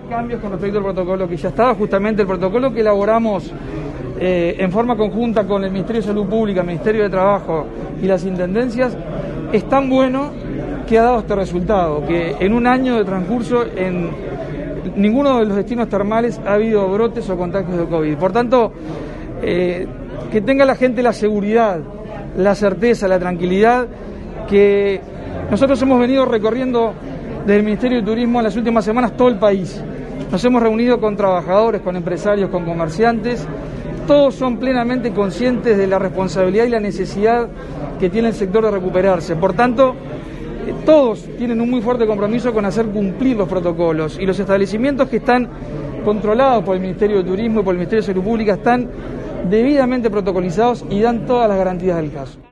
cambios con respecto al protocolo que ya estaba. Justamente el protocolo que elaboramos en forma conjunta con el Ministerio de Salud Pública, el Ministerio de Trabajo y las Intendencias es tan bueno que ha dado este resultado, que en un año de transcurso en ninguno de los destinos termales ha habido brotes o contagios de COVID. Por tanto, que tenga la gente la seguridad, la certeza, la tranquilidad, que nosotros hemos venido recorriendo desde el Ministerio de Turismo en las últimas semanas todo el país. Nos hemos reunido con trabajadores, con empresarios, con comerciantes. Todos son plenamente conscientes de la responsabilidad y la necesidad que tiene el sector de recuperarse. Por tanto, todos tienen un muy fuerte compromiso con hacer cumplir los protocolos, y los establecimientos que están controlados por el Ministerio de Turismo y por el Ministerio de Salud Pública están debidamente protocolizados y dan todas las garantías del caso.